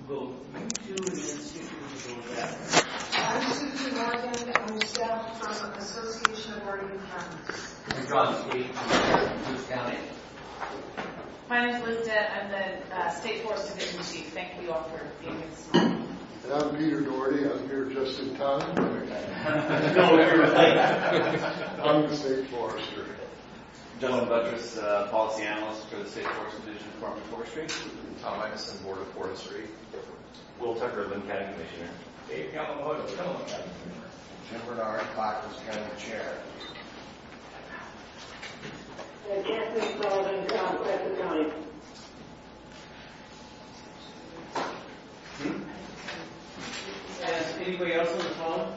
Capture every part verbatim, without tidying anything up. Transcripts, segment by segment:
Go you two and then see if we can go back. I'm Susan Morgan. I'm staff from Association of Oregon Counties. I'm John State from Bruce County. My name is Liz Dett. I'm the uh, State Forest Division Chief. Thank you all for being here this morning. And I'm Peter Doherty. I'm here just in time. No, you're late. I'm the State Forester. Dylan Buttress, uh, Policy Analyst for the State Forest Division of Department of Forestry. Tom Emerson, Board of Forestry. Will Tucker, Lynn County Commissioner. Dave Yamamoto, Petaluma County Commissioner. Jim Bernard, Clackamas County Chair. Uh, Kathleen Sullivan, Clackamas County. Hmm? Is anybody else on the phone?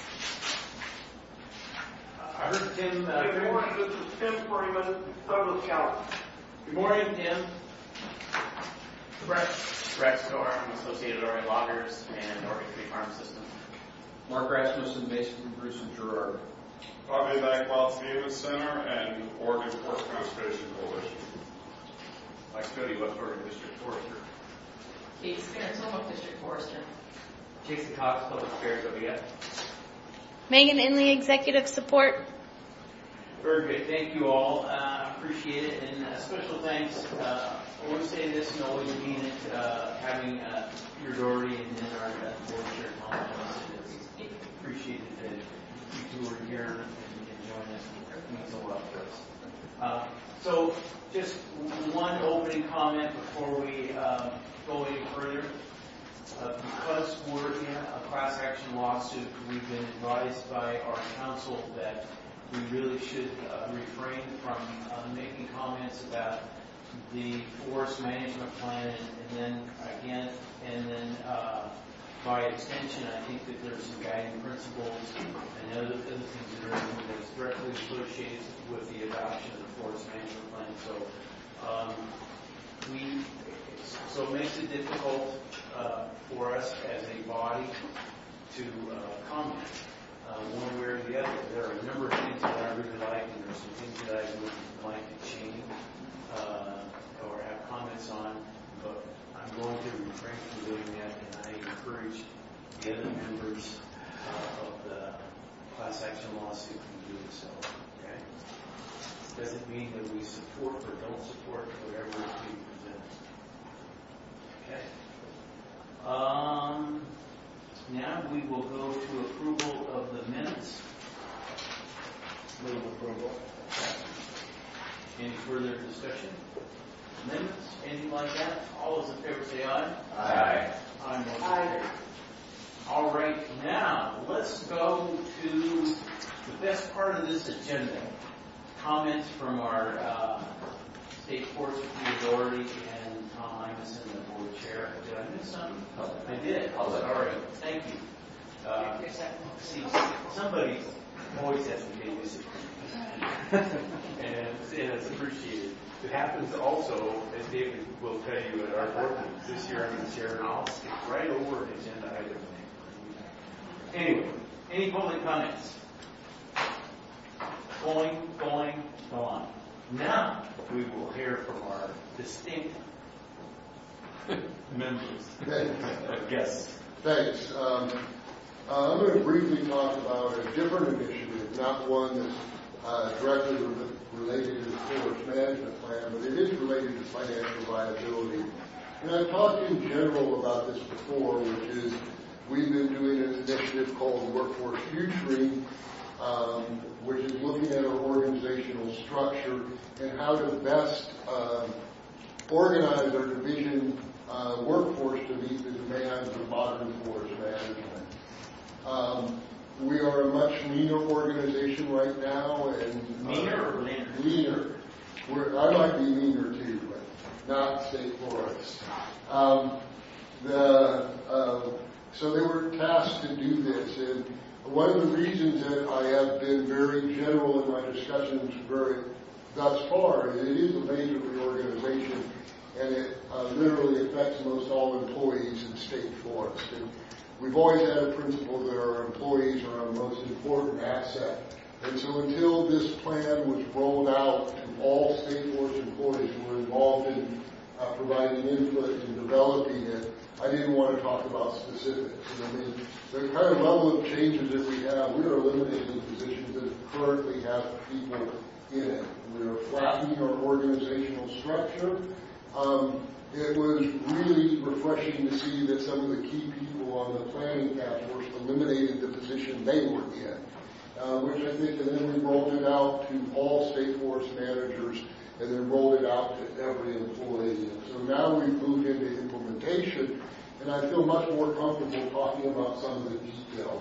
I heard Tim. Uh, Good morning, this is Tim Freeman, Douglas County. Good morning, Tim. Brett, Brett Storm, Associated Oregon Loggers, and Oregon Tree Farm System. Mark Rasmussen, Mason from Bruce and Gerard. Bobby Backwell, FEMA Center, and Oregon Forest Conservation Coalition. Mike Cody, West Oregon District Forester. Kate Skinner, Tillamook District Forester. Jason Cox, Public Affairs, O B S. Megan Inley, Executive Support. Very good. Thank you all. Uh, appreciate it. And uh, special thanks. Uh, I want to say this and always mean it. Uh, having uh, Peter Doherty and then our uh, board chair, Tom Johnson. Appreciate it that you two are here and, and join us. It means a lot for us. Uh, so just one opening comment before we uh, go any further. Uh, because we're in a class action lawsuit, we've been advised by our counsel that we really should uh, refrain from uh, making comments about the forest management plan, and, and then again, and then uh, by extension, I think that there's some guiding principles and other, other things that are that's directly associated with the adoption of the forest management plan. So um, we, so it makes it difficult uh, for us as a body to uh, comment. Uh, one way or the other. There are a number of things that I really like, and there are some things that I would like to change uh, or have comments on, but I'm going to refrain from doing that, and I encourage the other members uh, of the class action lawsuit from doing so. Okay? Doesn't mean that we support or don't support whatever is being presented. Okay. Um. Now we will go to approval of the minutes. Move approval. Any further discussion? Amendments? Anything like that? All those in favor say aye. Aye. Aye. Motion carried. All right. Now let's go to the best part of this agenda. Comments from our uh, State Forest Authority and Tom Imus, the board chair. Did I miss something? I did. Oh, sorry. Thank you. Uh, see, somebody always has to babysit. and it's appreciated. It happens also, as David will tell you at our board meeting, this year I'm the chair, and I'll skip right over an agenda item. Anyway, any public comments? Going, going, gone. Now we will hear from our distinct members. Yes. Thanks. Um, uh, I'm going to briefly talk about a different initiative, not one that's uh, directly re- related to the forest management plan, but it is related to financial viability. And I've talked in general about this before, which is we've been doing an initiative called Workforce Futuring, um, which is looking at our organizational structure and how to best uh, organize our division uh, workforce to meet the demands of modern forest management. Um, we are a much leaner organization right now, and meaner or leaner? Leaner. We're, I might be leaner too, but not state forests. Um, the uh, so they were tasked to do this, and one of the reasons that I have been very general in my discussions very thus far is it is a major reorganization, and it uh, literally affects most all employees in state forest. And we've always had a principle that our employees are our most important asset. And so until this plan was rolled out to all state forest employees who were involved in uh, providing input and developing it, I didn't want to talk about specifics. I mean, the kind of level of changes that we have, we are eliminating positions that currently have people in it. We are flattening our organizational structure. Um, it was really refreshing to see that some of the key people on the planning task force eliminated the position they were in, uh, which I think, and then we rolled it out to all state forest managers, and then rolled it out to every employee. So now we've moved into implementation, and I feel much more comfortable talking about some of the details.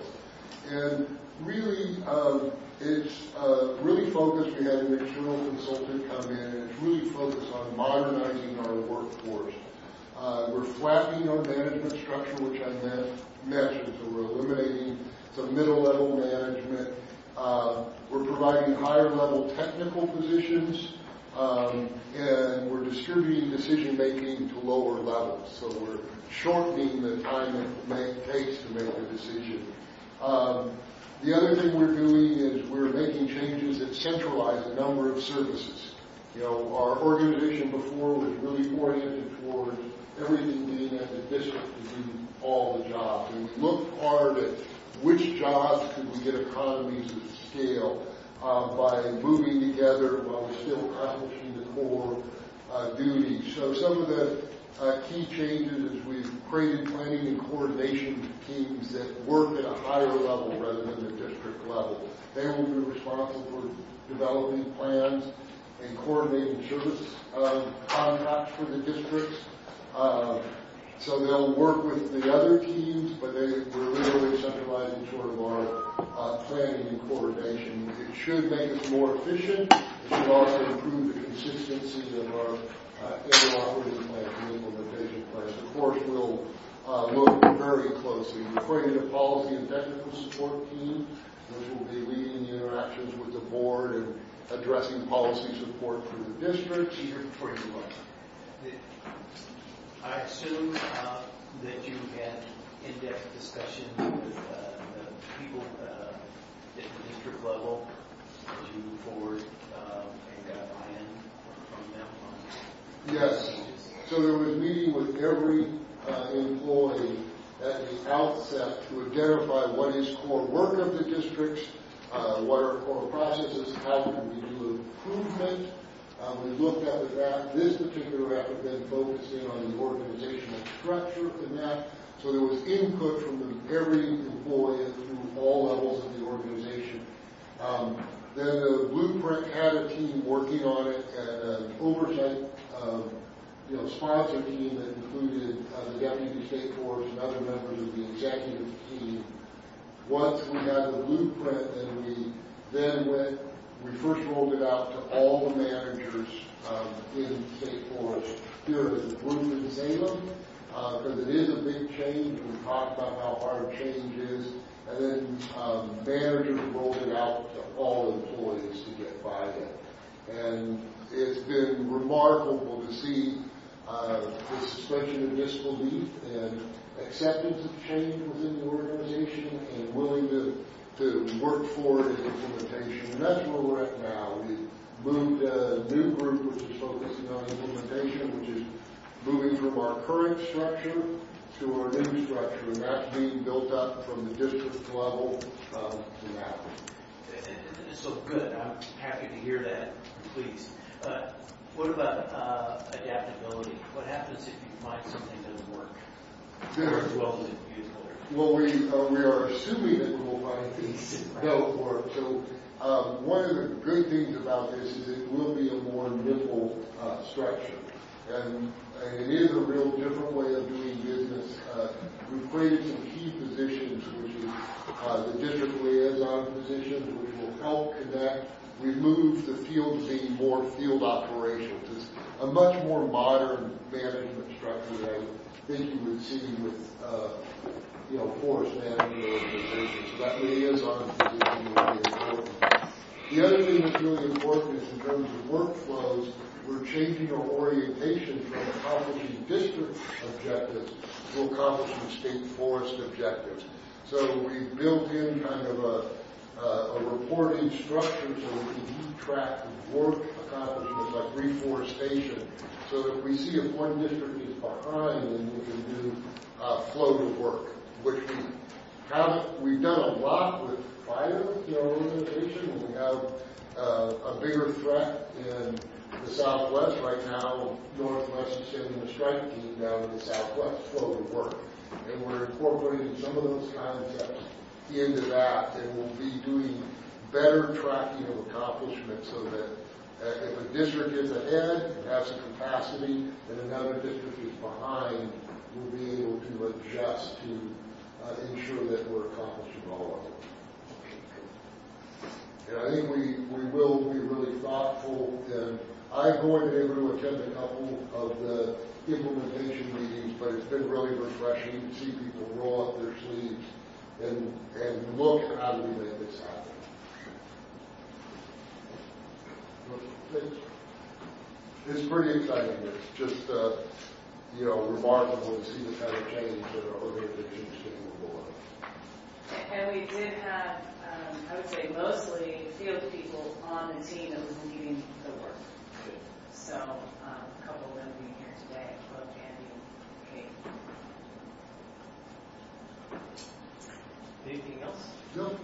And really, um, it's uh, really focused. We had an external consultant come in, and it's really focused on modernizing our workforce. Uh, we're flattening our management structure, which I met, mentioned, so we're eliminating some middle-level management. Uh, we're providing higher-level technical positions. Um, and we're distributing decision-making to lower levels. So we're shortening the time it may, takes to make a decision. Um, the other thing we're doing is we're making changes that centralize a number of services. You know, our organization before was really oriented towards everything being at the district to do all the jobs. And we looked hard at which jobs could we get economies of scale Uh, by moving together while we're still accomplishing the core uh, duties. So some of the uh, key changes is we've created planning and coordination teams that work at a higher level rather than the district level. They will be responsible for developing plans and coordinating service uh, contracts for the districts. Uh, so they'll work with the other teams, but they, we're literally centralizing sort of our uh, planning and coordination. It should make us more efficient. It should also improve the consistency of our uh, interoperating plans and implementation plans. Of course, we'll uh, look very closely. We created a policy and technical support team, which will be leading the interactions with the board and addressing policy support for the districts. Here before you look. I assume uh, that you had in-depth discussion with uh, the people uh, at the district level as you move forward um, and got buy-in from them on Yes. So there was a meeting with every uh, employee at the outset to identify what is core work of the districts, uh, what are core processes, how can we do improvement. Uh, we looked at with that. This particular effort then focusing on the organizational structure in that. So there was input from the, every employee through all levels of the organization. Um, then the blueprint had a team working on it and an oversight, um, you know, sponsor team that included uh, the deputy state force and other members of the executive team. Once we had the blueprint, then we then went. We first rolled it out to all the managers um, in state forest here as a group in Salem, because uh, it is a big change. We talked about how hard change is, and then um, managers rolled it out to all employees to get buy-in. And it's been remarkable to see uh, the suspension of disbelief and acceptance of change within the organization and willing to to work forward in implementation. And that's where we're at now. We've moved a new group which is focusing on implementation, which is moving from our current structure to our new structure, and that's being built up from the district level um, to now. So good. I'm happy to hear that. Please. Uh, what about uh, adaptability? What happens if you find something doesn't work? Or as well as it usually works? Well, we uh, we are assuming that we will find things that don't work. So um, one of the good things about this is it will be a more nimble uh, structure. And, and it is a real different way of doing business. Uh, we've created some key positions, which is uh, the district liaison positions, which will help connect. We've moved the field to be more field operations. It's a much more modern management structure that I think you would see with uh, you know, forest management organizations. So that liaison position will be important. The other thing that's really important is in terms of workflows, we're changing our orientation from accomplishing district objectives to accomplishing state forest objectives. So we've built in kind of a uh, a reporting structure so we can keep track of work accomplishments like reforestation, so that if we see if one district is behind, then we can do uh, flow to work, which we haven't. We've done a lot with fire in our organization, and we have uh, a bigger threat in the Southwest right now. Northwest is sending a strike team down to the Southwest, flow to work, and we're incorporating some of those concepts into that, and we'll be doing better tracking of accomplishments so that uh, if a district is ahead and has some capacity and another district is behind, we'll be able to adjust to uh, ensure that we're accomplishing all of it. And I think we, we will be really thoughtful, and I've only been able to attend a couple of the implementation meetings, but it's been really refreshing to see people roll up their sleeves and, and look at how do we make this happen. It's, it's pretty exciting. It's just, uh, you know, remarkable to see the kind of change that our organization is capable of. And we did have, um, I would say mostly field people on the team that was leading the work. So um, a couple of them being here today, both Andy and Kate. Anything else? No.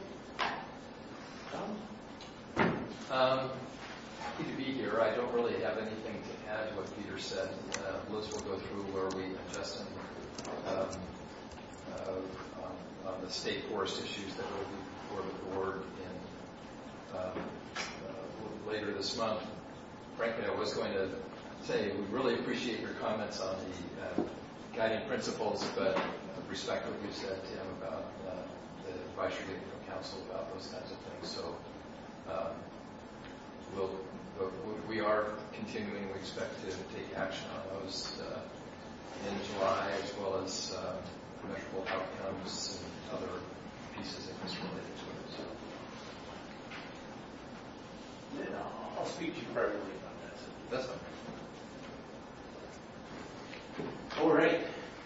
Tom? Um, happy to be here. I don't really have anything to add to what Peter said. Uh, Liz will go through where we adjust um, uh, on, on the state forest issues that will be before the board in um, uh, later this month. Frankly, I was going to say we really appreciate your comments on the uh, guiding principles, but respect what you said, Tim, about uh, the advice you're getting from council about those kinds of things. So um, we'll, but we are continuing. We expect to take action on those uh, in July, as well as uh, measurable outcomes and other pieces of this related to it. So. Then I'll, I'll speak to you privately about that. That's fine. All right.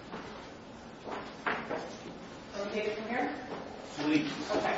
Can we take it from here? Please. Okay.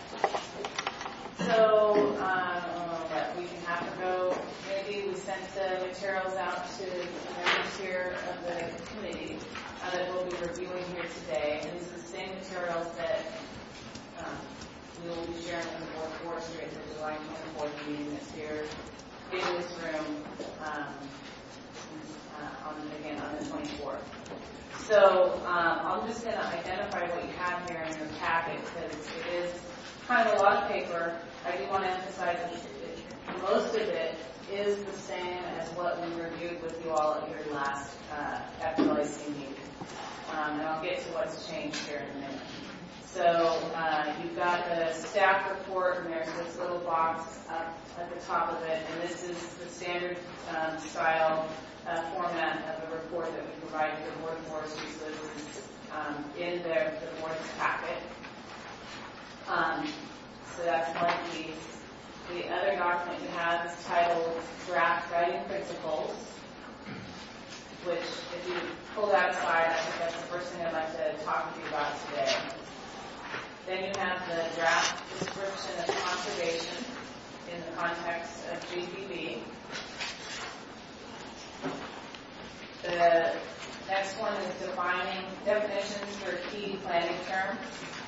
So, um, what, week and a half ago, maybe we sent the materials out to the members here of the committee uh, that we'll be reviewing here today. And these are the same materials that um, we will be sharing with the board of forestry at the July twenty-fourth meeting that's here in this room um, uh, on, again, on the twenty-fourth. So um, I'm just going to identify what you have here in your packet, because it is kind of a lot of paper. I do want to emphasize that it, most of it is the same as what we reviewed with you all at your last uh, F L I C meeting. Um, and I'll get to what's changed here in a minute. So uh, you've got the staff report, and there's this little box up at the top of it, and this is the standard um, style uh, format of the report that we provide to the board of forestry. So this is um, in the, the board's packet. Um, so that's one piece. The other document you have is titled Draft Guiding Principles, which, if you pull that aside, I think that's the first thing I'd like to talk to you about today. Then you have the draft description of conservation in the context of G P B. The next one is defining definitions for key planning terms.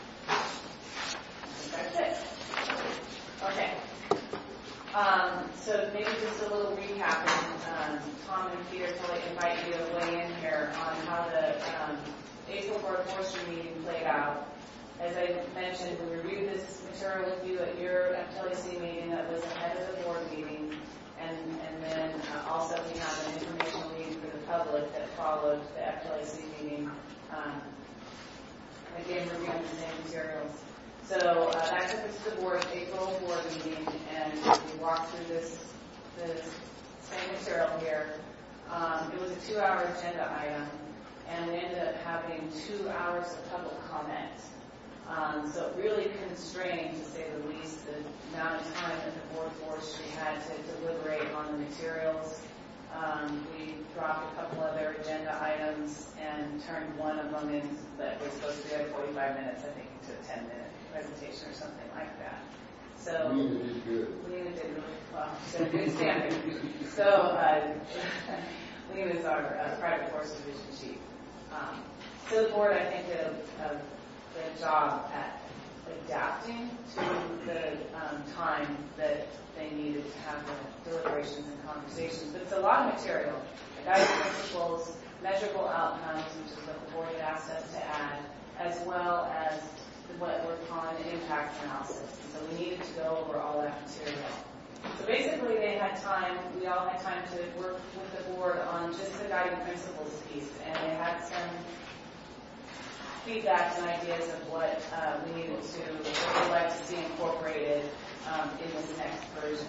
That's it. Okay. Um, so maybe just a little recap. And, um, Tom and Peter probably invite you to weigh in here on how the um, April board forestry meeting played out. As I mentioned, we reviewed this material with you at your F L I C meeting that was ahead of the board meeting, and, and then uh, also we have an informational meeting for the public that followed the F L I C meeting, um, again reviewing the same materials. So uh, that took us to the board April board meeting, and we walked through this, this same material here. Um, it was a two-hour agenda item, and we ended up having two hours of public comment. Um, so it really constrained, to say the least, the amount of time that the board of forestry had to deliberate on the materials. Um, we dropped a couple other agenda items and turned one of them in that was supposed to be like forty-five minutes, I think, to a ten-minute presentation or something like that. So Lena did good. Lena did really well. So good standard. So uh, Lena is our uh, private force division chief. Um, so the board, I think, did a, a good job at adapting to the um, time that they needed to have the deliberations and conversations. But it's a lot of material. The guiding principles, measurable outcomes, which is what the board had asked us to add, as well as what we're calling the impact analysis. So we needed to go over all that material. So basically they had time, we all had time to work with the board on just the guiding principles piece, and they had some feedback and ideas of what uh, we needed to, what we'd like to see incorporated um, in this next version.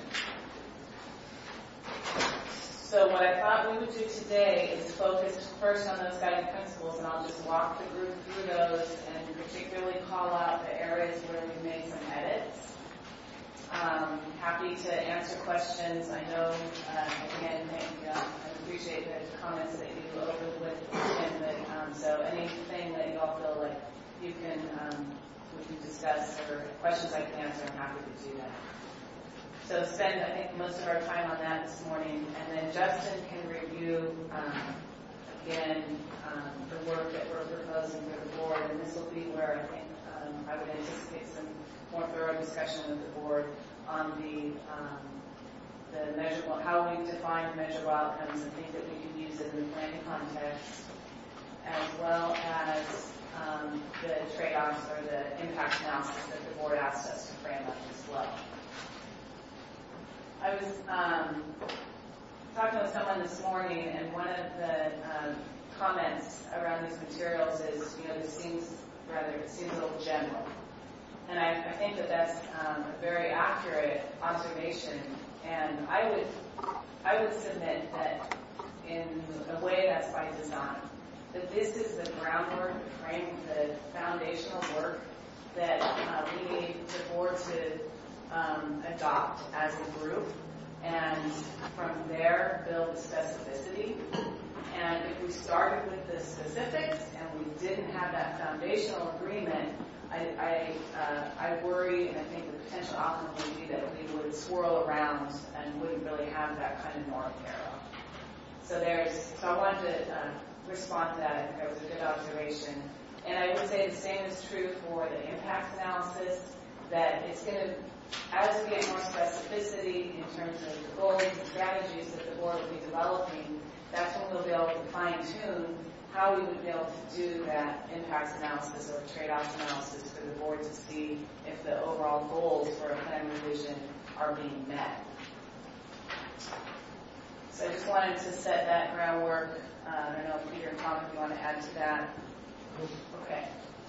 So what I thought we would do today is focus first on those guiding principles, and I'll just walk the group through those and particularly call out the areas where we made some edits. Um, happy to answer questions. I know, uh, again, thank you. I appreciate the comments that you opened with, and that, um, so anything that you all feel like you can, um, we can discuss or questions I can answer, I'm happy to do that. So spend, I think, most of our time on that this morning, and then Justin can review, um, again, um, the work that we're proposing for the board, and this will be where I think um, I would anticipate some more thorough discussion with the board on the um, the measurable, how we define measurable outcomes, and think that we can use it in the planning context, as well as um, the trade-offs or the impact analysis that the board asked us to frame up as well. I was um, talking with someone this morning, and one of the um, comments around these materials is, you know, this seems rather, it seems a little general. And I, I think that that's um, a very accurate observation. And I would, I would submit that in a way that's by design. That this is the groundwork, the frame, the foundational work that uh, we need the board to um, adopt as a group, and from there build the specificity. And if we started with the specifics and we didn't have that foundational agreement, I, I, uh, I worry, and I think the potential outcome would be that we would swirl around and wouldn't really have that kind of north arrow. So there's, so I wanted to uh, respond to that. I think that was a good observation. And I would say the same is true for the impact analysis, that it's going to, as we get more specificity in terms of the goals and strategies that the board will be developing, that's when we'll be able to fine-tune how we would be able to do that impact analysis or trade-off analysis for the board to see if the overall goals for a plan revision are being met. So I just wanted to set that groundwork. Uh, I don't know if Peter and Tom, if you want to add to that. Okay.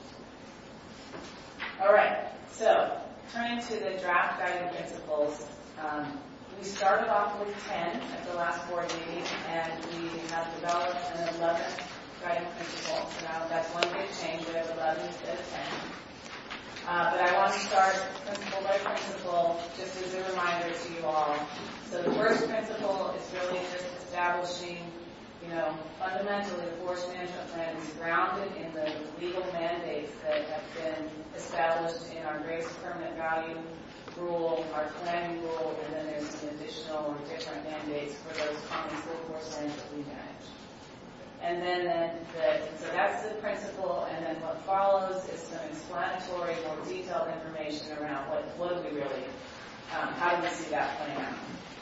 All right. So turning to the draft guiding principles, um, we started off with ten at the last board meeting, and we have developed an eleventh guiding principle. So now that's one big change. We have eleven instead of ten. Uh, but I want to start principle by principle, just as a reminder to you all. So the first principle is really just establishing, you know, fundamentally the forest management plan is grounded in the legal mandates that have been established in our greatest permanent value rule, our planning rule, and then there's some additional or different mandates for those common field forest lands that we manage. And then the, the, so that's the principle, and then what follows is some explanatory, more detailed information around what, what do we really, um, how do we see that playing out.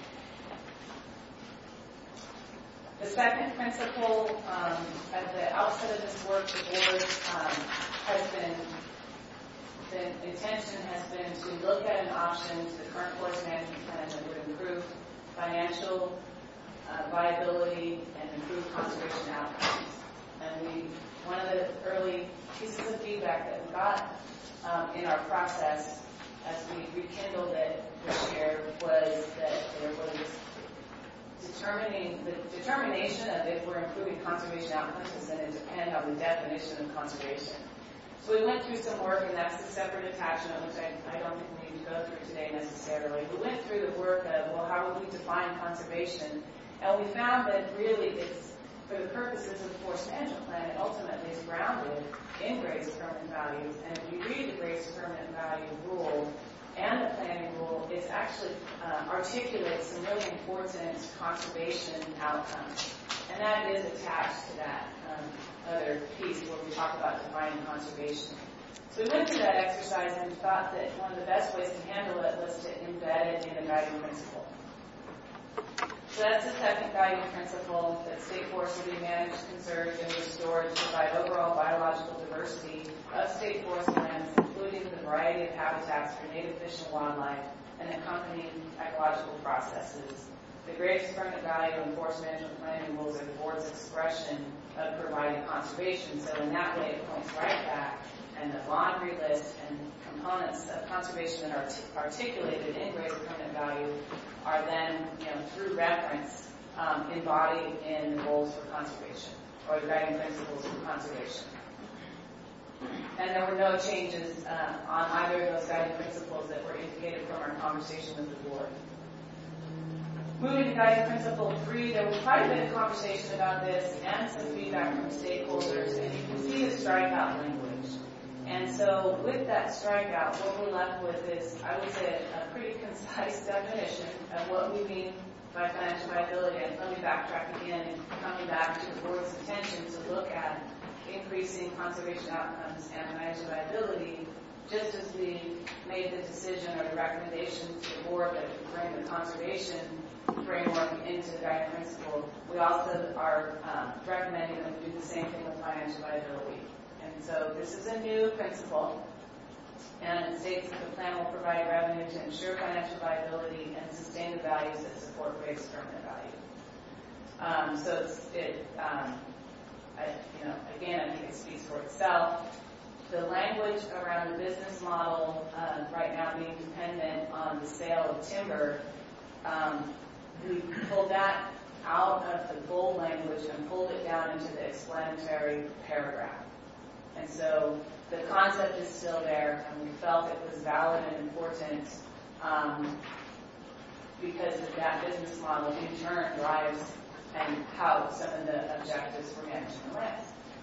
The second principle, um, at the outset of this work, the board um, has been, the intention has been to look at an option to the current forest management plan that would improve financial uh, viability and improve conservation outcomes. And we, one of the early pieces of feedback that we got um, in our process as we rekindled it this year was that there was determining the determination of if we're improving conservation outcomes is going to depend on the definition of conservation. So we went through some work, and that's a separate attachment, which I, I don't think we need to go through today necessarily. We went through the work of, well, how would we define conservation? And we found that really it's, for the purposes of the forest management plan, it ultimately is grounded in greatest permanent values. And if you read the greatest permanent value rule and the planning rule, it actually uh, articulates some really important conservation outcomes. And that is attached to that um, other piece where we talk about defining conservation. So we went through that exercise and thought that one of the best ways to handle it was to embed it in a guiding principle. So that's the second guiding principle, that state forests will be managed, conserved, and restored to provide overall biological diversity of state forest lands, including the variety of habitats for native fish and wildlife and accompanying ecological processes. The greatest permanent value in forest management planning rules are the board's expression of providing conservation. So in that way, it points right back, and the laundry list and components of conservation that are t- articulated in greatest permanent value are then, you know, through reference, um, embodied in the goals for conservation, or the guiding principles for conservation. And there were no changes uh, on either of those guiding principles that were indicated from our conversation with the board. Moving to guiding principle three, there was quite a bit of conversation about this and some feedback from stakeholders, and you can see the strikeout language. And so with that strikeout, what we're left with is, I would say, a pretty concise definition of what we mean by financial viability. And let me backtrack again and coming back to the board's intention to look at increasing conservation outcomes and financial viability, just as we made the decision or the recommendation to the board that we bring the conservation framework into the guiding principle, we also are um, recommending that we do the same thing with financial viability. And so this is a new principle, and it states that the plan will provide revenue to ensure financial viability and sustain the values that support greatest permanent value. Um, so it's, it, um, I, you know, again, I think it speaks for itself. The language around the business model uh, right now being dependent on the sale of timber, um, we pulled that out of the bold language and pulled it down into the explanatory paragraph. And so the concept is still there, and we felt it was valid and important um, because of that business model in turn drives and how some of the objectives for managing the lands.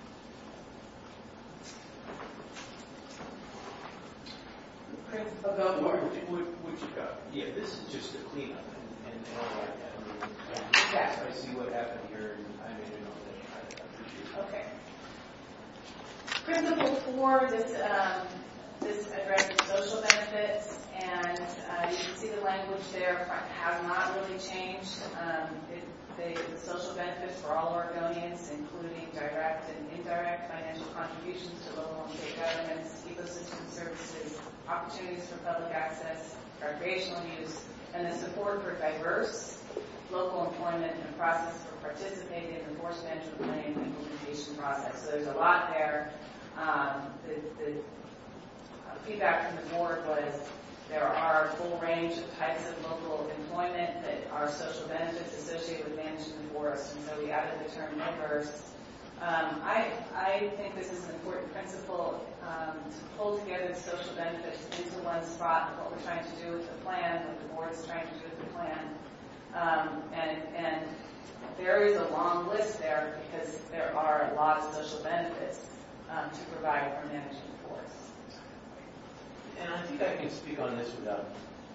Oh, go for it. What, what you got? Yeah, this is just a cleanup, and, and, and all like that. I mean, I, Exactly. I see what happened here, and I made a note that I, I appreciate it. Okay. Principle four, this um, this addresses social benefits, and uh, you can see the language there has not really changed. Um, it, they, the social benefits for all Oregonians, including direct and indirect financial contributions to local and state governments, ecosystem services, opportunities for public access, recreational use, and the support for diverse local employment and process for participating in the forest management planning and implementation process. So there's a lot there. Um, the, the uh, feedback from the board was there are a full range of types of local employment that are social benefits associated with managing the forest, and so we added the term diverse. Um, I, I think this is an important principle um, to pull together the social benefits into one spot, what we're trying to do with the plan, what the board is trying to do with the plan. Um, and, and there is a long list there because there are a lot of social benefits um, to provide for managing the forest. And I think I can speak on this without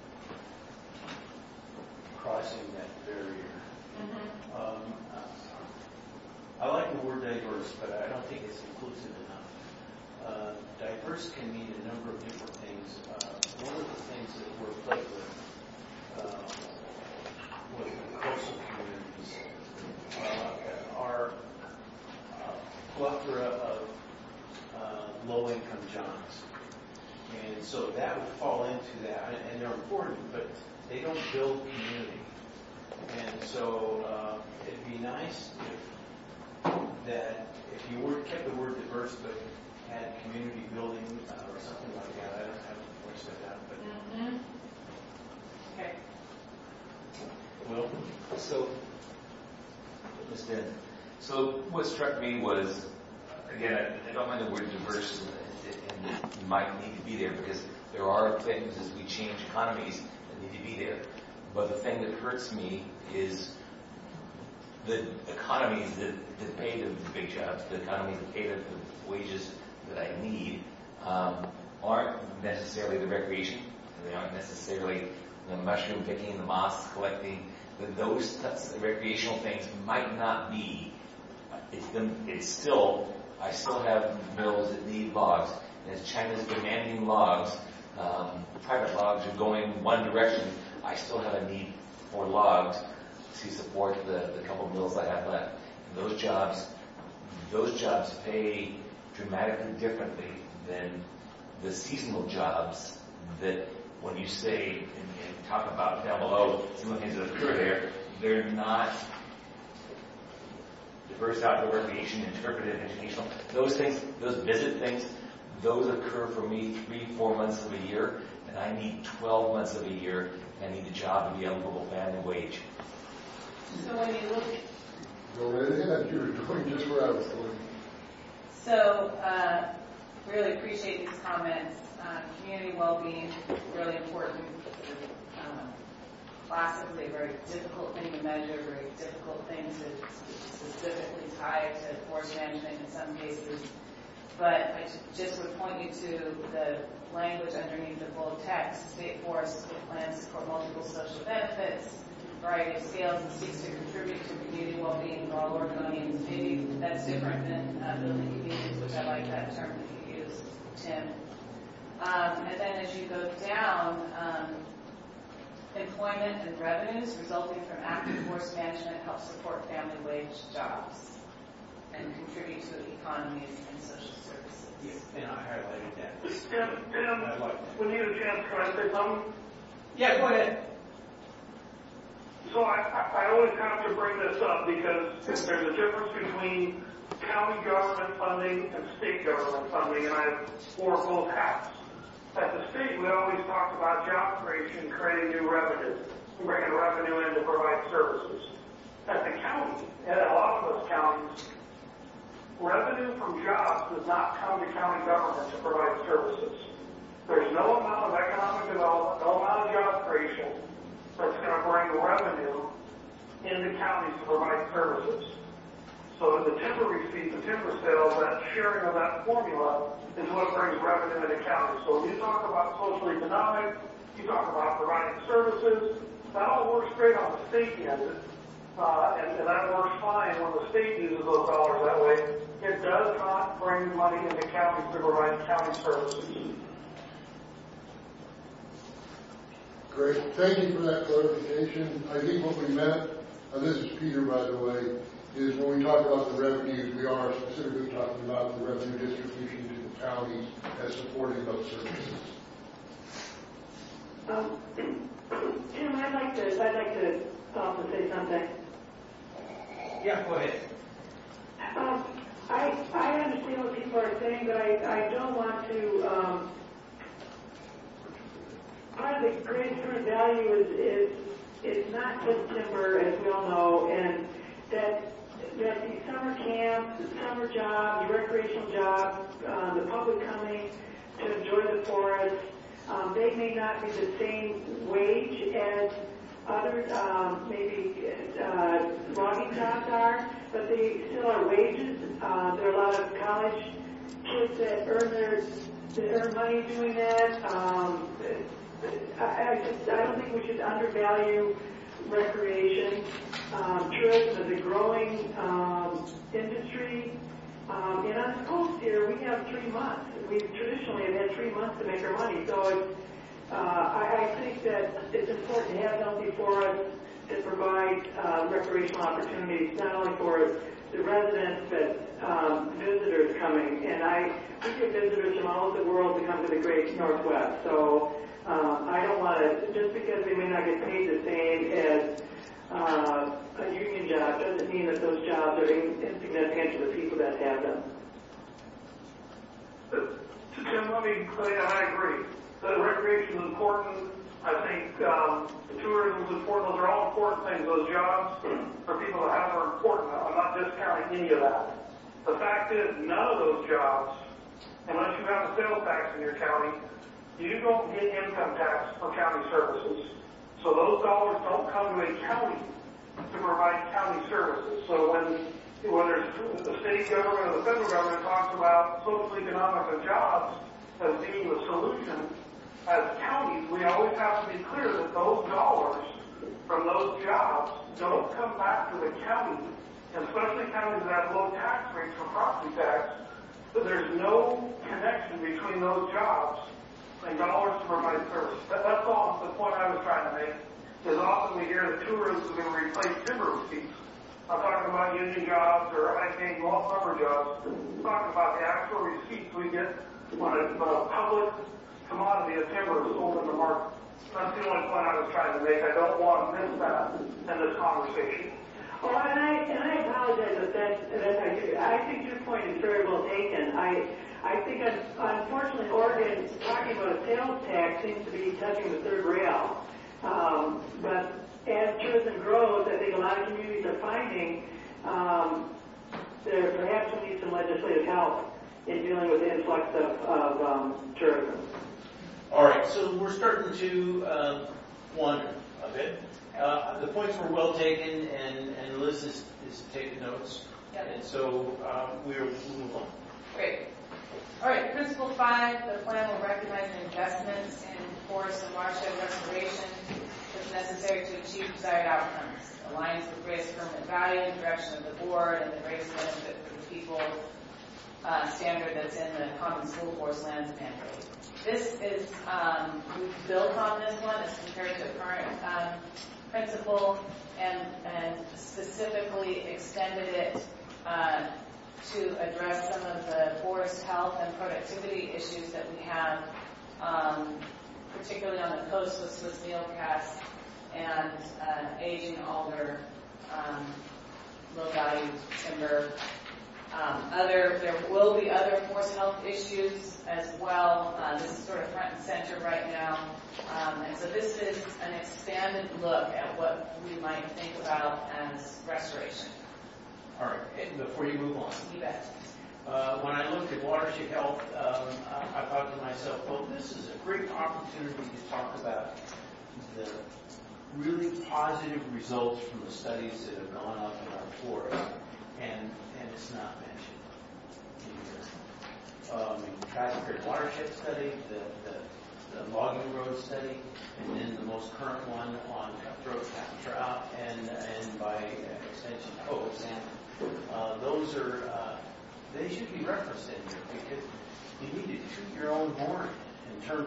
crossing that barrier. Mm-hmm. Um, I like the word diverse, but I don't think it's inclusive enough. Uh, diverse can mean a number of different things. Uh, one of the things that we're plagued with, uh, with the coastal communities, uh, are a plethora of uh, low-income jobs. And so that would fall into that, and they're important, but they don't build community. And so uh, it'd be nice if that if you were kept the word diverse, but had community building uh, or something like that. I don't have to voice that out, but Mm-hmm. Okay. Will. So, Miz Ben, so what struck me was, again, I, I don't mind the word diverse, and, and it might need to be there because there are things as we change economies that need to be there. But the thing that hurts me is the economies that, that pay the big jobs, the economies that pay the, the wages that I need, um, aren't necessarily the recreation. They aren't necessarily the mushroom picking, the moss collecting. The, those the recreational things might not be. It's them. It's still. I still have mills that need logs. And as China's demanding logs, um, private logs are going one direction. I still have a need for logs to support the, the couple of mills I have left. And those jobs, those jobs pay dramatically differently than the seasonal jobs that when you say and, and talk about down below some of the things that occur there, they're not diverse outdoor recreation, interpretive, educational. Those things, those visit things, those occur for me three, four months of a year, and I need twelve months of a year, and I need a job to be eligible family wage. So when you look, Go right ahead. You were going just where I was going. so uh, really appreciate these comments. Uh, community well-being, really important. Um, classically, a very difficult thing to measure, very difficult thing to specifically tie to forest management in some cases. But I just would point you to the language underneath the bold text. State forests will plan to support multiple social benefits, variety of scales, and seeks to contribute to community well-being for all Oregonians. Maybe that's different than uh, building communities, which I like that term that you used, Tim. Um, and then as you go down, um, employment and revenues resulting from active forest management help support family wage jobs and contribute to economies and social services. Yeah, and I highlighted that. Tim, Tim, I like that. when you get a chance, can I say something? Yeah, go ahead. So I, I I always have to bring this up because there's a difference between county government funding and state government funding, and I wore both hats. At the state, we always talked about job creation, creating new revenue, bringing revenue in to provide services. At the county, and a lot of those counties, revenue from jobs does not come to county government to provide services. There's no amount of economic development, no amount of job creation that's going to bring revenue into counties to provide services. So the timber receipts, the timber sales, that sharing of that formula is what brings revenue into counties. So when you talk about social economic, you talk about providing services, that all works great on the state end, uh, and, and that works fine when the state uses those dollars that way. It does not bring money into counties to provide county services. Great. Thank you for that clarification. I think what we meant, and this is Peter, by the way, is when we talk about the revenues, we are specifically talking about the revenue distribution to the counties as supporting those services. Um, Tim, I'd like to, I'd like to also say something. Yeah, go ahead. Um, I, I understand what people are saying, but I, I don't want to, um, part of the great fruit value is, is, is not just timber, as we all know, and that that the summer camps, the summer jobs, recreational jobs, uh, the public coming to enjoy the forest, um, they may not be the same wage as other um, maybe uh, logging jobs are, but they still are wages. Uh, there are a lot of college kids that earn their that earn money doing that. Um, I, I just I don't think we should undervalue recreation. Um, tourism is a growing um, industry. Um, and on the coast here, we have three months. We traditionally have had three months to make our money. So it's, uh, I, I think that it's important to have healthy forests that provide uh, recreational opportunities, not only for the residents, but um, visitors coming. And I, we get visitors from all over the world to come to the Great Northwest. So um, I don't want to, just because they may not get paid the same as uh, a union job, doesn't mean that those jobs are in, insignificant to the people that have them. To Tim, let me say I agree. The recreation is important. I think um, the tourism is important. Those are all important things. Those jobs for people to have are important. I'm not discounting any of that. The fact is, none of those jobs, unless you have a sales tax in your county, you don't get income tax for county services. So those dollars don't come to a county. to provide county services. So when whether it's the state government or the federal government talks about social economic and jobs as being the solution, as counties, we always have to be clear that those dollars from those jobs don't come back to the county, and especially counties that have low tax rates for property tax, that there's no connection between those jobs and dollars to provide service. That, that's all the point I was trying to make, is often we hear that tourism is going to replace timber receipts. I'm talking about union jobs or high-paying lumber jobs. I'm talking about the actual receipts we get when a, when a public commodity of timber is sold in the market. That's the only point I was trying to make. I don't want to miss that in this conversation. Well, and I and I apologize if that, that I, I think your point is very well taken. I I think unfortunately Oregon talking about a sales tax seems to be touching the third rail. Um, but as tourism grows, I think a lot of communities are finding um, there perhaps we need some legislative help in dealing with the influx of, of um, tourism. All right, so we're starting to uh, wander a bit. Uh, the points were well taken, and, and Liz is, is taking notes. Yep. And so uh, we'll move on. Great. All right, principle five, the plan will recognize investments in forest and watershed restoration that's necessary to achieve desired outcomes, aligns with greatest permanent value, direction of the board, and the greatest benefit for the people uh, standard that's in the Common School Forest Lands Manual. This is, um, we've built on this one as compared to current um, principle and, and specifically extended it uh, to address some of the forest health and productivity issues that we have, um, particularly on the coast with Swiss neilcrest and uh, aging alder, um, low-value timber. Um, other, there will be other forest health issues as well. Uh, this is sort of front and center right now. Um, and so this is an expanded look at what we might think about as restoration. All right, and before you move on. You bet. Uh, when I looked at watershed health, um, I, I thought to myself, well, this is a great opportunity to talk about the really positive results from the studies that have gone up in our forest, and and it's not mentioned in here. Um, the Trask watershed study, the, the, the logging road study, and then the most current one on cutthroat trout and and by extension hope salmon. Uh, those are uh, they should be referenced in here because you need to toot your own horn in terms.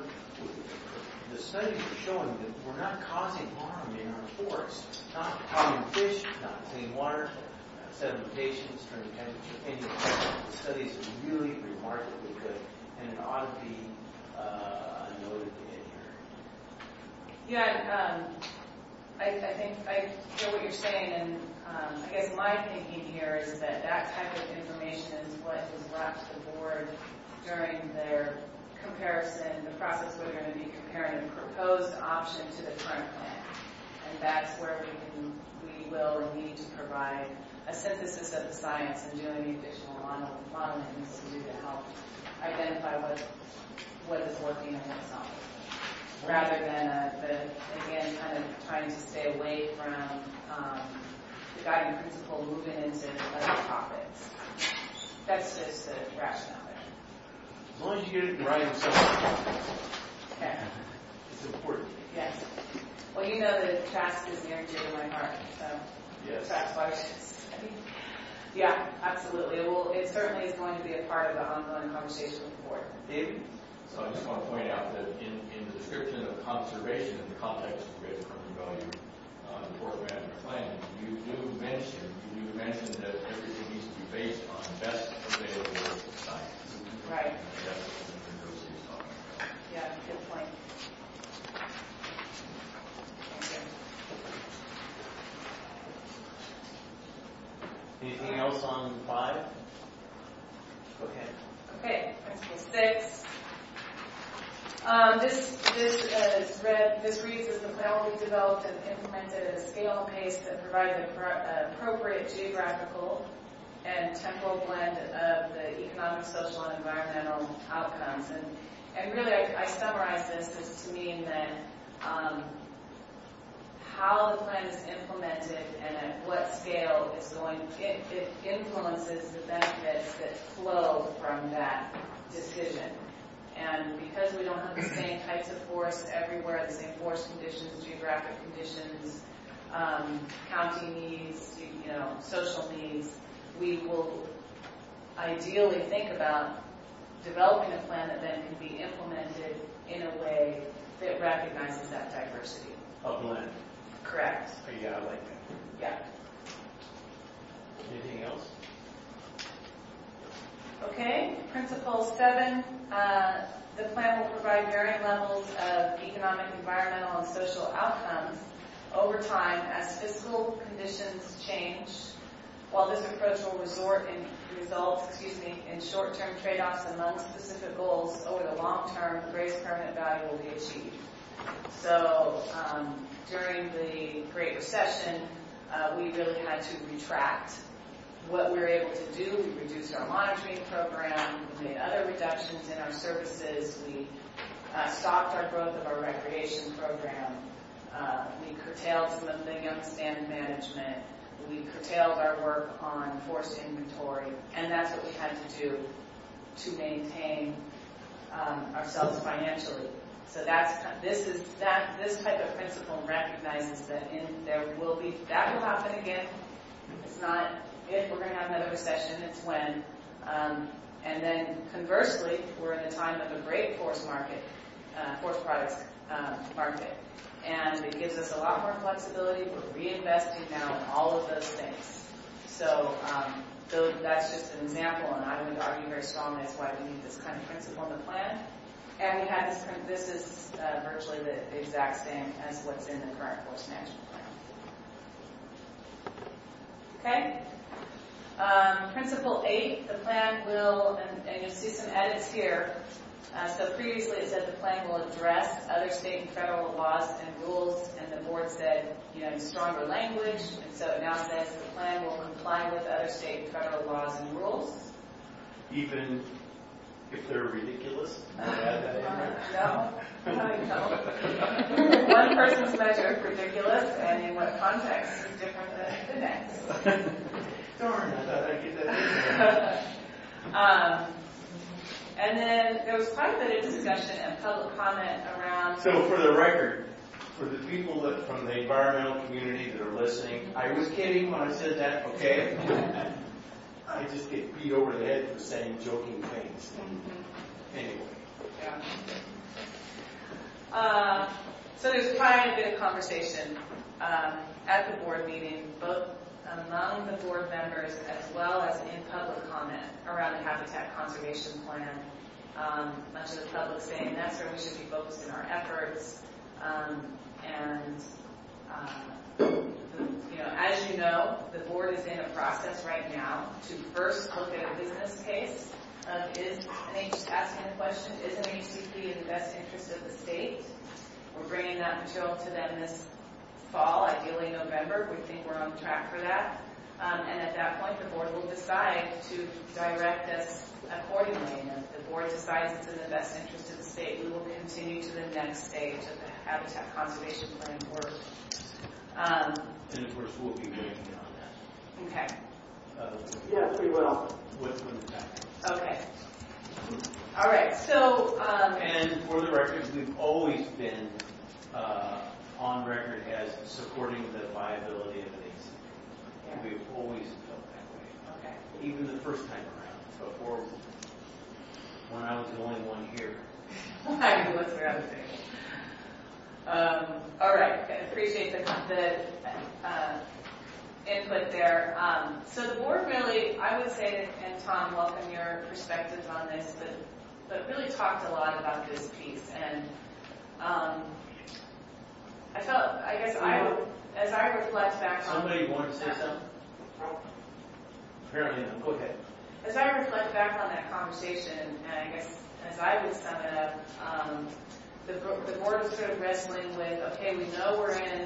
The studies are showing that we're not causing harm in our forests, not harming fish, not clean water, sedimentation, extreme temperature, any of that. The studies are really remarkably good, and it ought to be uh, noted in here. Yeah, um, I, I think I hear what you're saying, and um, I guess my thinking here is that that type of information is what was brought to the board during their comparison, the process where they're going to be comparing a proposed option to the current plan. And that's where we can, we will and need to provide a synthesis of the science and do any additional modeling needs to do to help identify what what is working and what's not working. Rather than, uh, the, again, kind of trying to stay away from um, the guiding principle moving into other topics. That's just the rationale. As long as you get it right in somewhere. Okay. It's important. Yes. Well, you know that Trask is near and dear to my heart, so yes. Trask watersheds. Yeah, absolutely. It will. It certainly is going to be a part of the ongoing conversation with the board. David? So I just want to point out that in, in the description of conservation in the context of greatest permanent value uh, the forest management plan, you do mention you do mention that everything needs to be based on best available science. Right. That's what the university is talking about. Yeah, good point. Anything else on five? Go ahead. Okay, principle six. Um, this this uh, is read. This reads as the plan will be developed and implemented at a scale and pace that provide the pro- uh, appropriate geographical and temporal blend of the economic, social, and environmental outcomes. And and really, I, I summarize this as to mean that um, how the plan is implemented and at what scale is going, it, it influences the benefits that flow from that decision. And because we don't have the same types of forests everywhere, the same forest conditions, geographic conditions, um, county needs, you know, social needs, we will ideally think about developing a plan that then can be implemented in a way that recognizes that diversity. A blend. Correct. Oh, yeah, I like that. Yeah. Anything else? Okay, principle seven, uh, the plan will provide varying levels of economic, environmental, and social outcomes over time as fiscal conditions change. While this approach will resort in result, excuse me, in short-term trade-offs among specific goals, over the long term, the greatest permanent value will be achieved. So um, during the Great Recession, uh, we really had to retract what we were able to do. We reduced our monitoring program. We made other reductions in our services. We uh, stopped our growth of our recreation program. Uh, we curtailed some of the young stand management. We curtailed our work on forest inventory, and that's what we had to do to maintain um, ourselves financially. So that's this is that this type of principle recognizes that in there will be that will happen again. It's not if we're going to have another recession, it's when. Um, and then conversely, we're in a time of a great forest market, uh, forest products um, market. And it gives us a lot more flexibility. We're reinvesting now in all of those things. So, um, so that's just an example, and I would argue very strongly that's why we need this kind of principle in the plan. And we had this, this is uh, virtually the exact same as what's in the current forest management plan. Okay? Um, principle eight, the plan will, and, and you'll see some edits here. Uh, so previously it said the plan will address other state and federal laws and rules, and the board said, you know, in stronger language, and so it now says the plan will comply with other state and federal laws and rules. Even if they're ridiculous? Can I add that in there? No, no. One person's measure is ridiculous, and in what context is different than the next. Darn, I thought I'd get that in. um, and then there was quite a bit of discussion and public comment around. So for the record, for the people that from the environmental community that are listening, I was kidding when I said that, okay? I just get beat over the head for saying joking things. Mm-hmm. Anyway. Yeah. Uh, so there's quite a bit of conversation um, at the board meeting, both among the board members as well as in public comment around the habitat conservation plan. Um, much of the public saying that's where we should be focusing our efforts. Um, and uh, the, you know, as you know, the board is in a process right now to first look at a business case of is an H, asking the question, is an H C P in the best interest of the state? We're bringing that material to them this fall, ideally November. We think we're on track for that. Um, and at that point, the board will decide to direct us accordingly. And if the board decides it's in the best interest of the state, we will continue to the next stage of the habitat conservation plan work. Um, and of course, we'll be working on that. Okay. Uh, Yes, we will. With when the time. Okay. All right. So. Um, and for the record, we've always been uh, on record as supporting the viability of an A C P. Yeah. We've always felt that way. Okay. Even the first time around, before when I was the only one here. I knew what's the other thing. Um, all right. I appreciate the the uh, input there. Um, so the board really, I would say, and Tom, welcome your perspectives on this, but but really talked a lot about this piece. And um, I felt, I guess I, as I reflect back on... Somebody wanted to say something? Apparently no. Go ahead. As I reflect back on that conversation, and I guess as I would sum it up, um, the, the board was sort of wrestling with, okay, we know we're in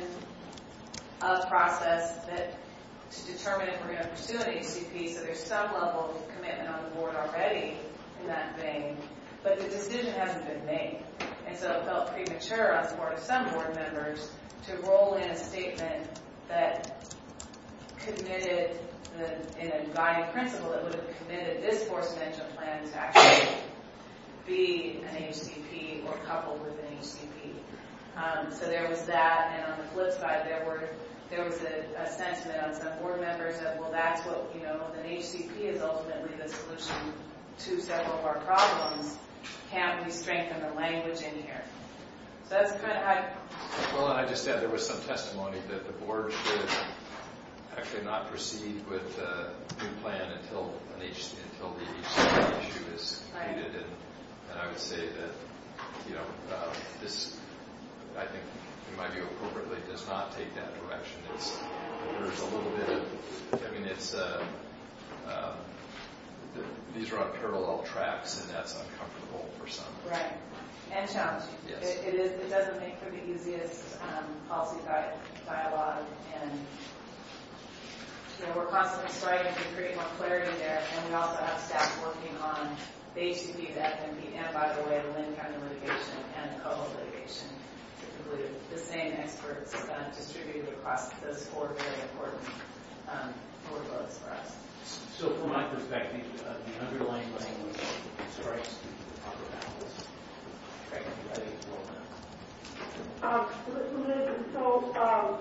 a process that to determine if we're going to pursue an H C P, so there's some level of commitment on the board already in that vein, but the decision hasn't been made. And so it felt premature on the part of some board members to roll in a statement that committed the, in a guiding principle that would have committed this force management plan to actually be an H C P or coupled with an H C P. Um, so there was that, and on the flip side, there were there was a, a sentiment on some board members of, well, that's what, you know, an H C P is ultimately the solution to several of our problems. Can't we strengthen the language in here? So that's kind of how. Well, and I just said there was some testimony that the board should actually not proceed with the new plan until an H, until the H C P issue is completed, and, and I would say that, you know, uh, this, I think, in my view, appropriately does not take that direction. It's, there's a little bit of, I mean, it's, uh, um, the, these are on parallel tracks, and that's uncomfortable for some. Right. And challenging. Yes. It, it is. It doesn't make for the easiest um, policy di- dialogue, and you know, we're constantly striving to create more clarity there. And we also have staff working on the H C P, the F M P, and by the way, the Lynn County litigation and the Coho litigation to conclude. The same experts uh, distributed across those four very important um, workloads for us. So, from my perspective, uh, the underlying language strikes the proper balance. I think it's well done. Um, Liz, so, um,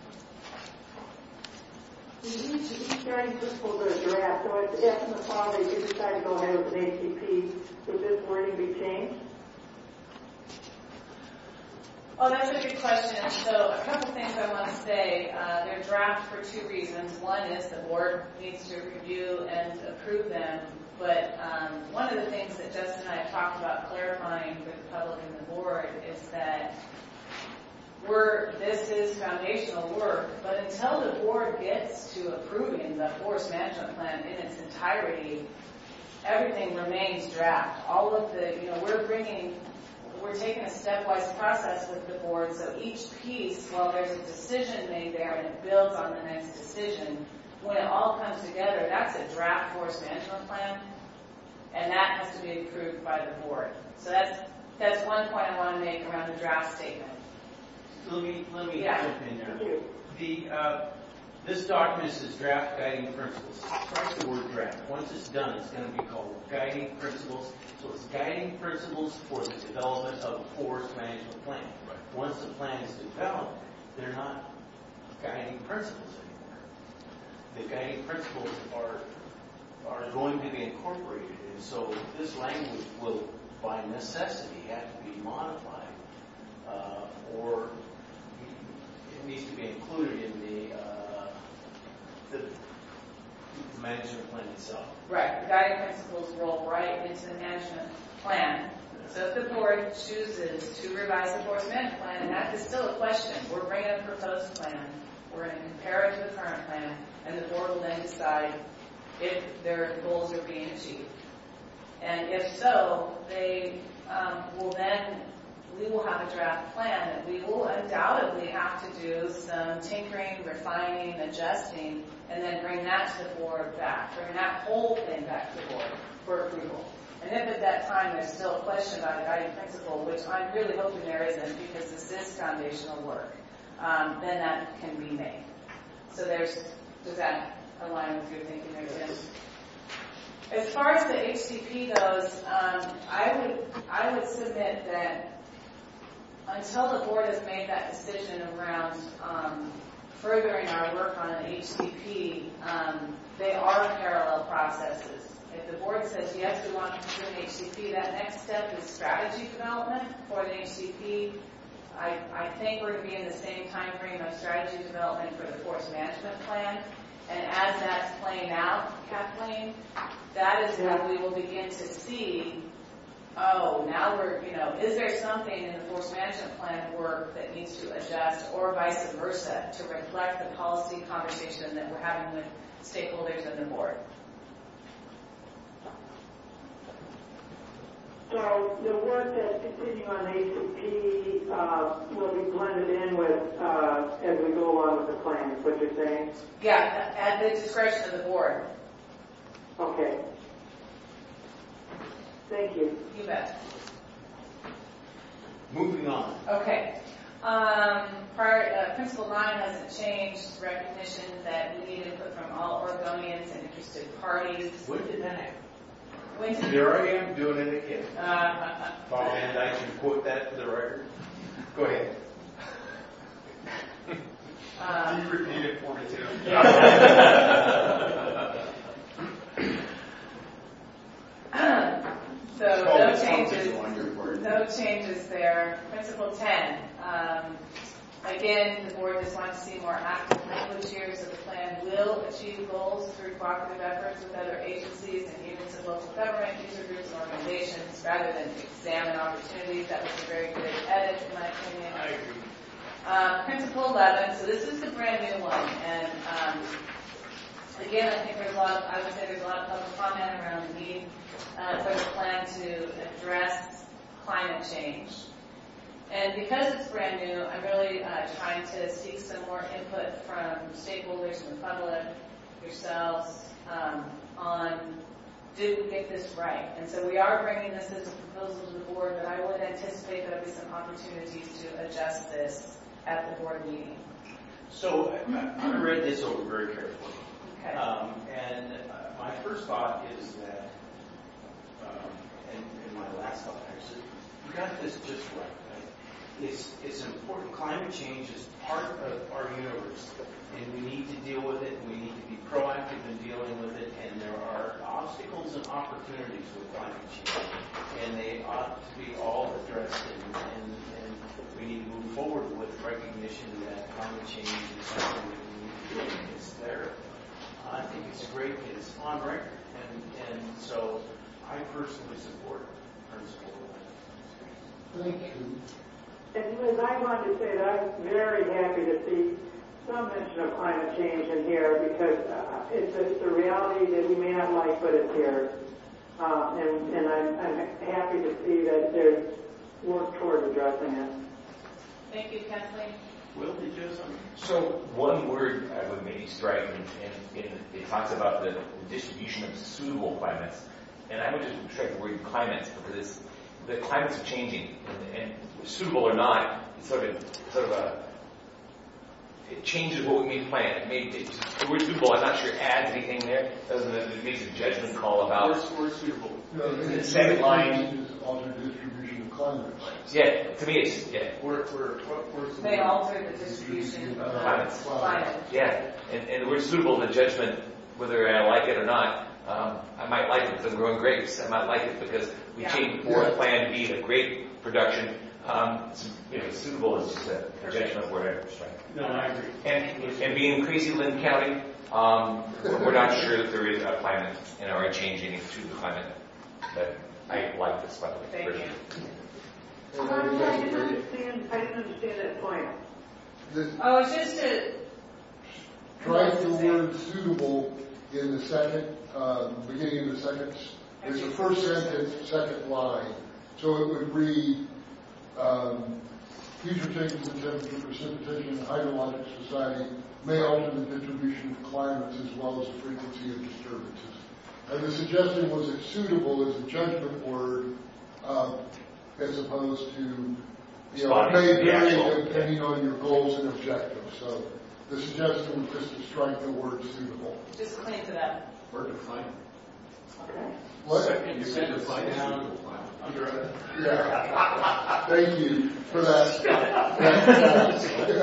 each, each guiding principle is a draft, so if, if in the fall they do decide to go ahead with an H C P, would this wording be changed? Oh, that's a good question. So a couple things I want to say. Uh, they're draft for two reasons. One is the board needs to review and approve them. But um, one of the things that Justin and I have talked about clarifying for the public and the board is that we're, this is foundational work, but until the board gets to approving the forest management plan in its entirety, everything remains draft. All of the, you know, we're bringing, we're taking a stepwise process with the board, so each piece, while there's a decision made there and it builds on the next decision, when it all comes together, that's a draft forest management plan, and that has to be approved by the board. So that's that's one point I want to make around the draft statement. Let me let me Yeah. jump in there. The uh, this document says draft guiding principles. Strike the word draft. Once it's done, it's going to be called guiding principles. So it's guiding principles for the development of a forest management plan. Right. Once the plan is developed, they're not guiding principles anymore. The guiding principles are are going to be incorporated, and so this language will, by necessity, have to be modified, uh, or it needs to be included in the uh, the, the management plan itself. Right. The guiding principles roll right into the management plan. So if the board chooses to revise the forest management plan, and that is still a question, we're bringing a proposed plan, we're going to compare it to the current plan, and the board will then decide if their goals are being achieved. And if so, they um, will then, we will have a draft plan that we will undoubtedly have to do some tinkering, refining, adjusting, and then bring that to the board back, bring that whole thing back to the board for approval. And if at that time there's still a question about a guiding principle, which I'm really hoping there isn't because this is foundational work, um, then that can be made. So there's, does that align with your thinking there, Tim? As far as the H C P goes, um, I would I would submit that until the board has made that decision around um, furthering our work on an H C P, um, they are parallel processes. If the board says, yes, we want to pursue an H C P, that next step is strategy development for the H C P. I, I think we're going to be in the same time frame of strategy development for the forest management plan. And as that's playing out, Kathleen, that is when we will begin to see, oh, now we're, you know, is there something in the forest management plan work that needs to adjust, or vice versa, to reflect the policy conversation that we're having with stakeholders and the board? So the work that's continuing on H C P uh, will be blended in with uh, as we go along with the plan, is what you're saying? Yeah, at the discretion of the board. Okay. Thank you. You bet. Moving on. Okay. Um, part, uh, Principle nine hasn't changed. Recognition that we need input from all Oregonians and interested parties. When did that happen? When did Here I am doing it again. Uh, Paul Van Dyke should quote that for the record. Go ahead. um, Can you repeat it for me too? So no changes, no changes there. Principle ten. Um, again, the board just wants to see more active language here, so the plan will achieve goals through cooperative efforts with other agencies and units of local government, user groups, and organizations, rather than examine opportunities. That was a very good edit, in my opinion. I agree. Uh, Principle eleven. So this is the brand new one, and um, again, I think there's a lot of, I would say there's a lot of public comment around the need uh, for the plan to address climate change. And because it's brand new, I'm really uh, trying to seek some more input from stakeholders in the public, yourselves, um, on did we get this right? And so we are bringing this as a proposal to the board, but I would anticipate there will be some opportunities to adjust this at the board meeting. So I, I read this over very carefully. Okay. Um, and uh, my first thought is that, um, and, and my last thought actually, you got this just right. right? It's, it's important. Climate change is part of our universe, and we need to deal with it, and we need to be proactive in dealing with it, and there are obstacles and opportunities with climate change, and they ought to be all addressed, and, and, and we need to move forward with recognition that climate change is something that we need to do, and it's there. I think it's great that it's on record, and, and so I personally support Principle eleven. Thank you. And Liz, I wanted to say that I'm very happy to see some mention of climate change in here because uh, it's, a, it's a reality that we may not like, but it's here. Um, and and I'm, I'm happy to see that there's work toward addressing it. Thank you, Kathleen. Will, did you have something? So one word I would maybe strike, and, and, and it talks about the, the distribution of suitable climates, and I would just strike the word climates because it's, the climates are changing, and, and suitable or not, it's sort of sort of a it changes what we may plan. It may it just, the word suitable, I'm not sure adds anything there. Doesn't it? It makes a judgment call about. We're, we're suitable. No, the second line is alter distribution of climate. Yeah, to me it's yeah. We're we're we're suitable. They alter the distribution of Climates. climate. Yeah, and, and the word suitable, the judgment, whether I like it or not, um, I might like it because I'm growing grapes. I might like it because we Yeah. changed the forest plan to be a grape production. Um, so, you know, suitable is just a, a judgment word I strike. No, I agree. And, and being crazy Lynn County, um, we're not sure that there is a climate and are changing to the climate. But I like this, by the way. Thank version. you. I didn't understand, I didn't understand that point. This, Oh, it's just a... strike the word suitable in the second, uh, beginning of the second, it's the first sentence, second line. So it would read, um, future changes in temperature, precipitation, and hydrologic society may alter the distribution of climates as well as the frequency of disturbances. And the suggestion was that suitable is a judgment word, uh, as opposed to, you know, may vary depending on your goals and objectives. So the suggestion was just to strike the word suitable. Just cleans it up. Or define. Okay. What? Second, you said define down under a... Yeah. Thank you for that. that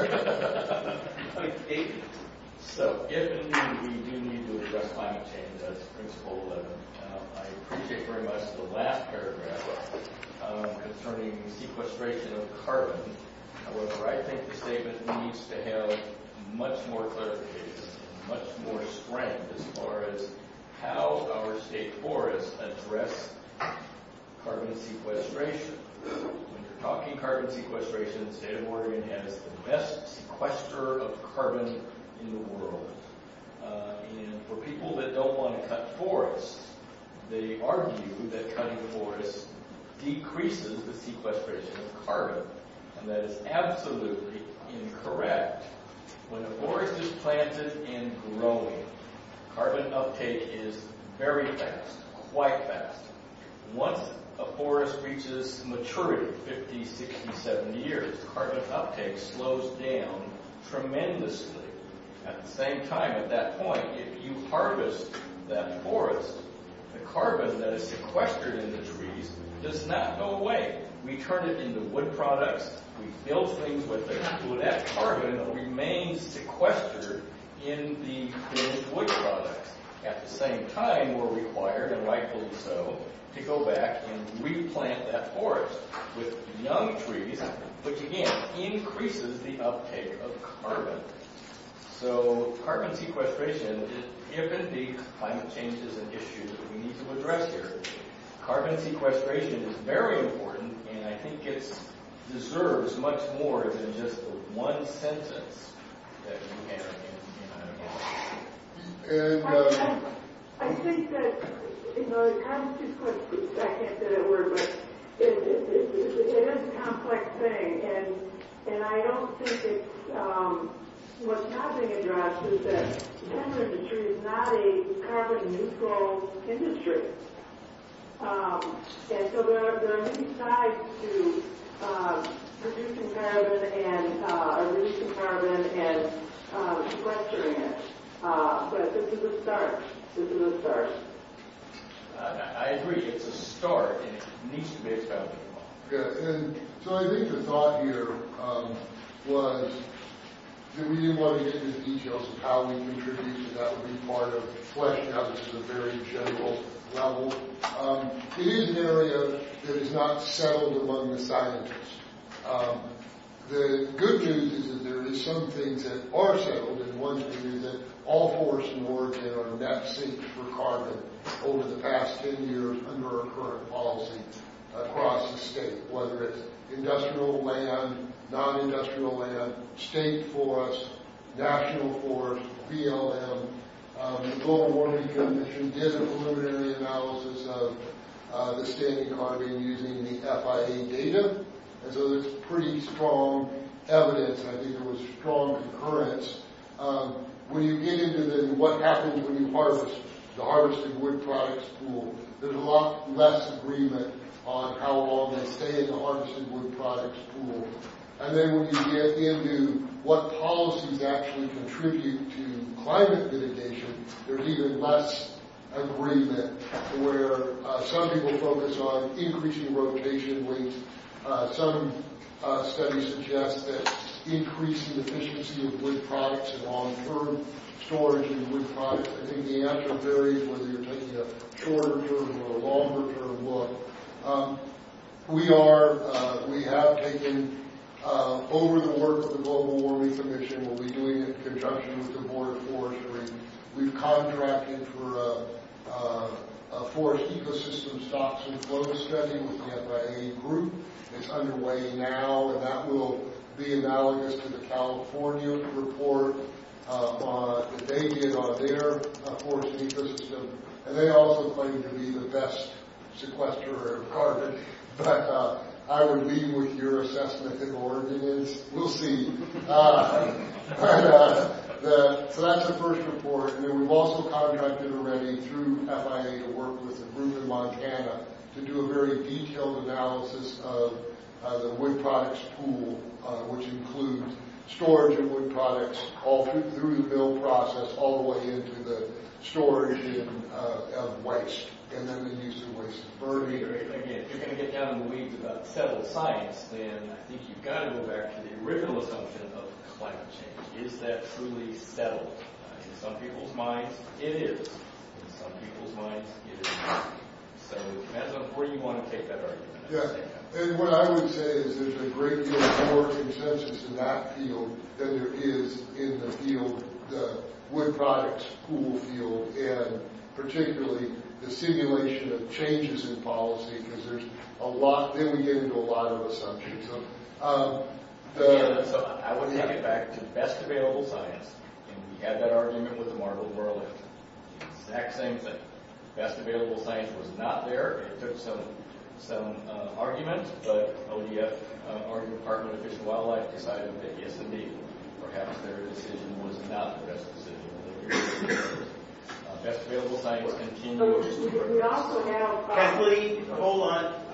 So, if indeed we do need to address climate change, that's Principle eleven. Uh, I appreciate very much the last paragraph um, concerning sequestration of carbon. However, I think the statement needs to have much more clarification, much more strength as far as how our state forests address carbon sequestration. When you're talking carbon sequestration, the state of Oregon has the best sequester of carbon in the world. Uh, and for people that don't want to cut forests, they argue that cutting forests decreases the sequestration of carbon. And that is absolutely incorrect. When a forest is planted and growing, carbon uptake is very fast, quite fast. Once a forest reaches maturity, fifty, sixty, seventy years, carbon uptake slows down tremendously. At the same time, at that point, if you harvest that forest, the carbon that is sequestered in the trees does not go away. We turn it into wood products. We build things with it. So that carbon remains sequestered in the finished wood products. At the same time, we're required, and rightfully so, to go back and replant that forest with young trees, which again increases the uptake of carbon. So carbon sequestration, if indeed climate change is an issue that we need to address here, carbon sequestration is very important, and I think it deserves much more than just the one sentence that you have in, in, And, I, uh, I, I think that, you know, carbon sequestration, I can't say that word, but it, it, it, it, it is a complex thing, and and I don't think it's, um, what's not being addressed is that the timber industry is not a carbon neutral industry. Um, and so there are, there are many sides to uh, producing carbon and uh, releasing carbon and uh, sequestering it. Uh, but this is a start. This is a start. I, I agree. It's a start, and it needs to be expounded upon. Yeah, and so I think the thought here um, was that we didn't want to get into the details of how we contribute, and that would be part of fleshing out this at a very general level. Um, it is an area that is not settled among the scientists. Um, the good news is that there is some things that are settled, and one thing is that all forests in Oregon are net sinks for carbon over the past ten years under our current policy across the state, whether it's industrial land, non-industrial land, state forest, national forest, B L M. Um, the Global Warming Commission did a preliminary analysis of uh, the standing carbon using the F I A data, and so there's pretty strong evidence, and I think there was strong concurrence. Um, when you get into then what happens when you harvest the harvested wood products pool, there's a lot less agreement on how long they stay in the harvested wood products pool. And then when you get into what policies actually contribute to climate mitigation, there's even less agreement where uh, some people focus on increasing rotation weight. Uh, some uh, studies suggest that increasing efficiency of wood products and long-term storage in wood products. I think the answer varies whether you're taking a shorter-term or a longer-term look. Um, we are, uh, we have taken uh, over the work of the Global Warming Commission. We'll be doing it in conjunction with the Board of Forestry. We've contracted for a, a, a forest ecosystem stocks and flows study with the F I A group. It's underway now, and that will be analogous to the California report uh, on, that they did on their uh, forest ecosystem. And they also claim to be the best sequesterer of carbon, but uh, I would leave with your assessment that Oregon is. We'll see. Uh, but, uh, the, so that's the first report, and then we've also contracted already through F I A to work with a group in Montana to do a very detailed analysis of uh, the wood products pool, uh, which includes storage of wood products all through, through the mill process, all the way into the storage in, uh, of waste, and then the use of waste is burning. Again, if you're going to get down in the weeds about settled science, then I think you've got to go back to the original assumption of climate change. Is that truly settled? Uh, in some people's minds, it is. In some people's minds, it is not. So it depends on where you want to take that argument. Yeah, and what I would say is there's a great deal more consensus in that field than there is in the field, the wood products pool field, and particularly the simulation of changes in policy, because there's a lot, then we get into a lot of assumptions. So, um, the, yeah, so I would take it back to best available science, and we had that argument with the Marble Whirlwind. The exact same thing. Best available science was not there. It took some some uh, argument, but O D F, uh, Oregon Department of Fish and Wildlife, decided that yes, indeed, perhaps their decision was not the best decision. Uh, best available science continues. So we also have. Uh, Kathleen, hold on.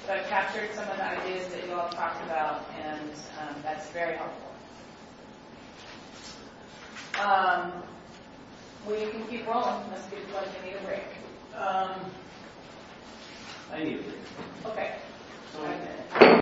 But I've captured some of the ideas that you all talked about, and um, that's very helpful. Um, we can keep rolling unless we like to need a break. Um, I need a break. Okay. So, Five minutes.